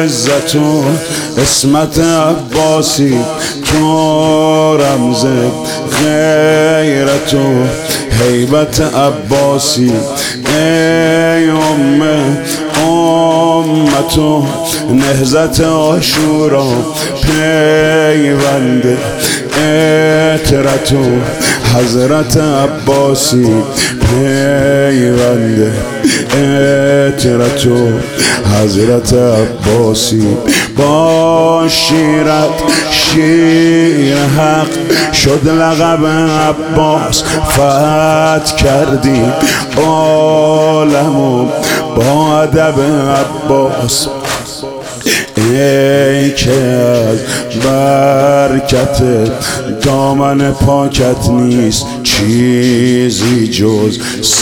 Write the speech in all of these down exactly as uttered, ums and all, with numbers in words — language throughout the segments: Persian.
عزت و اسمت عباسی، تو رمز غیرت و هیبت عباسی. ای امه امت و نهضت عاشورا، پیوند عطرت و حضرت عباسی، پیوند عطرت و حضرت عباسی. با شیرت شیر حق شد لقب عباس، فتح کردی عالمو با ادب عباس. ای که از برکت دامن پاکت نیست چیزی جز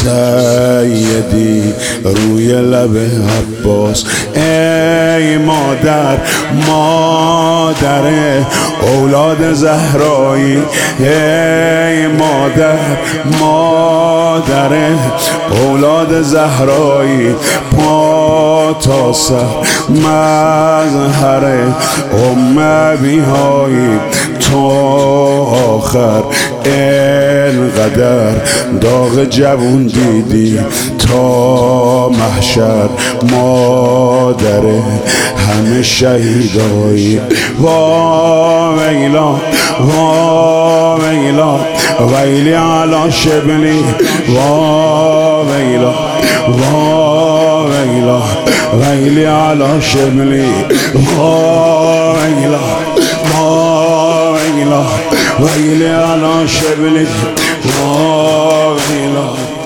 سیدی روی لب عباس. ای مادر مادر اولاد زهرایی، ای مادر مادر اولاد زهرایی، پا تا سر مظهر اموی هایی، تو آخر اینقدر داغ جوون دیدی تا محشر مادر همه شهیدایی. وا ویلا وا ویلا ویلی علی شبلی، وا ویلا وا ویلا ویلی علی شبلی، وا ویلا وا ویلا ویلی علی شبلی، وا ویلا.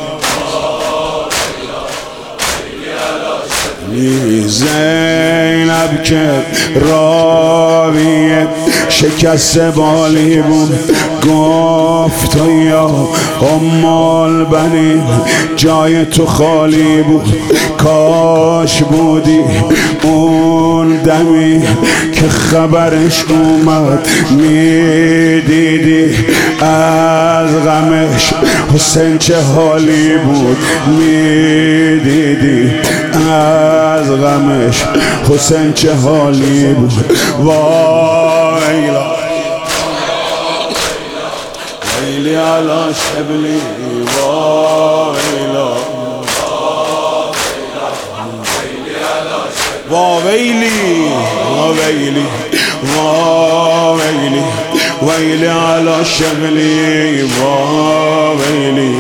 زینب که راویه شکست بالی بود، گفت یا امال بنین جای تو خالی بود. کاش بودی اون دمی که خبرش اومد، میدیدی از غمش حسین چه حالی بود، میدیدی از غمش حسین چه حالی بود. وایلا ویلی علی شبلی، وایلا واویلی واویلی واویلی ویلی علی شبلی، واویلی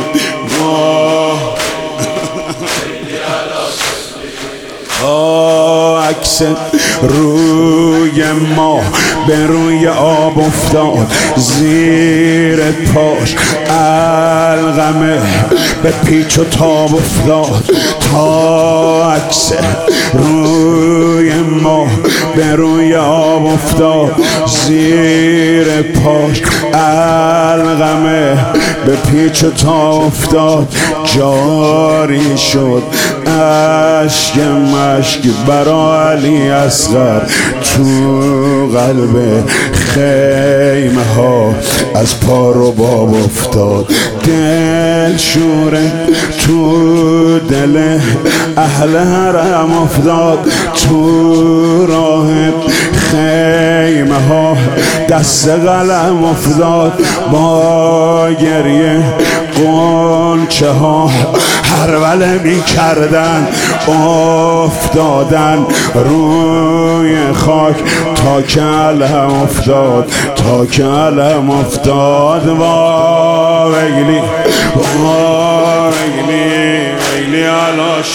عکس روی ما به روی آب افتاد، زیر پاش القمه به پیچ و تاب افتاد. تا عکس روی ما به روی آب افتاد، زیر پاش القمه به پیچ و تاب افتاد. جاری شد اشک مشک برا علی اصغر، تو قلب خیمه ها از پا رو باب افتاد. دل شوره تو دل اهل حرم افتاد، تو راه خیمه ها دست قلم افتاد. با گریه قنچه ها هروله می کردن، افتادن روی خاک تا که علم افتاد، تا که علم افتاد. وا ویلی وا ویلی ویلی علاش،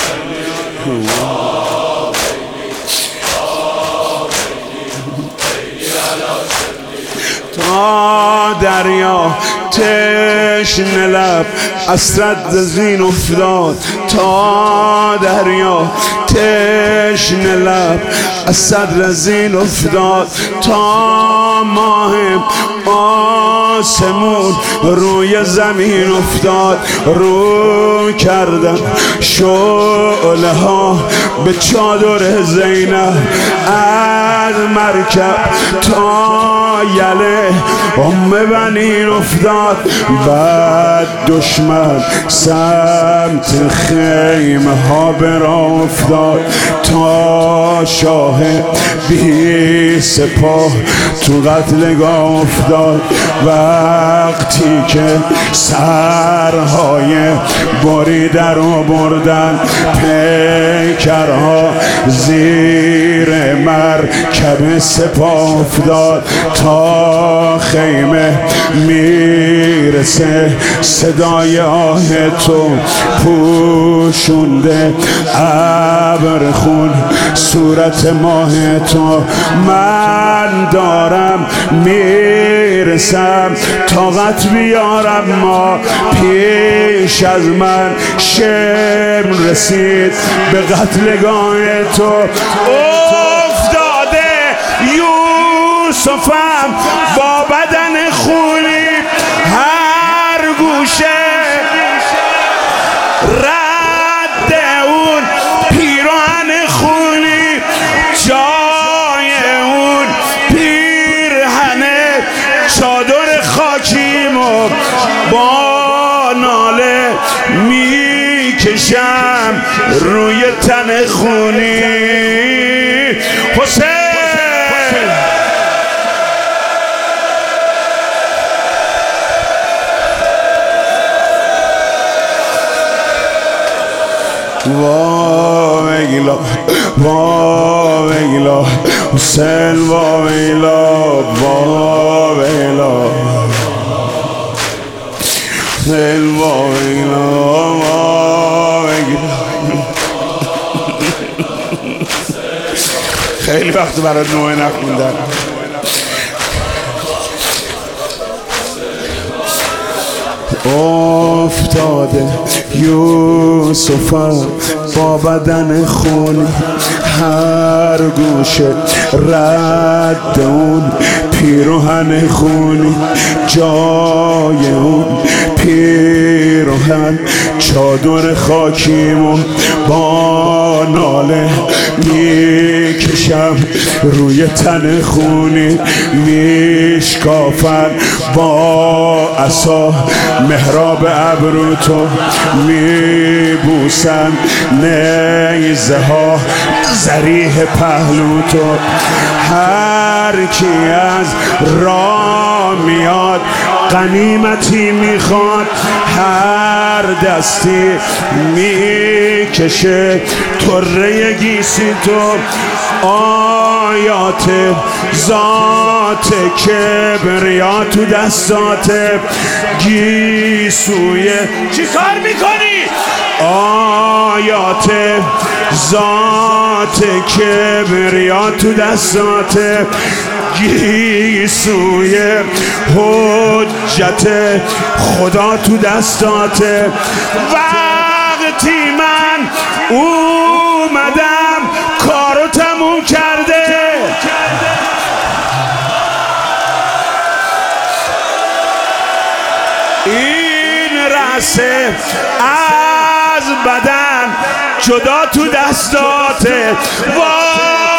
تا دریا تشنه لب از سد زین افتاد، تا دریا تشنه لب از صدر زین افتاد. تا ماه آسمون روی زمین افتاد، رو کردن شعله ها به چادر زینب. از مرکب تا یله ام بنی افتاد. بعد دشمن سمت خیمه ها برا افتاد تا شاه بی سپاه تو قتلگاه افتاد. وقتی که سرهای بریده رو بردن پیکرها زیر مرکب سپاه افتاد تا خیمه میرسه صدای آه تو پوشونده ابر خون صورت ماه تو. من دارم میرسم طاقت بیارم ما پیش از من شم رسید به قتلگاه تو. افتاده یوسفم با بدن خونی هر گوشه رد اون پیراهن خونی جای اون پیرهن چادر خاکیمو با ناله میکشم روی تن خونی. حسین وا ویلا وا ویلا حسین وا ویلا وا ویلا حسین وا ویلا وا ویلا. خیلی وقت برای نوعه نخوندن. افتاده یوسفم با بدن خونی هر گوشه رد اون پیراهن خونی جای اون پیراهن چادر خاکیمون با ناله میکشم روی تن خونی. میشکافن با عصا محراب ابرو تو میبوسن نیزه ها ذریح پهلو تو. هر کی از راه میاد غنیمتی میخواد هر دستی میکشه طره گیسی تو. آیات ذات کبریا تو دستات گیسوی چی کار میکنی؟ آیات ذات کبریا تو دستات گیسوی حجت خدا تو دستات. وقتی من اومدم کارو تموم کرده. این رسه از بدن جدا تو دستاته.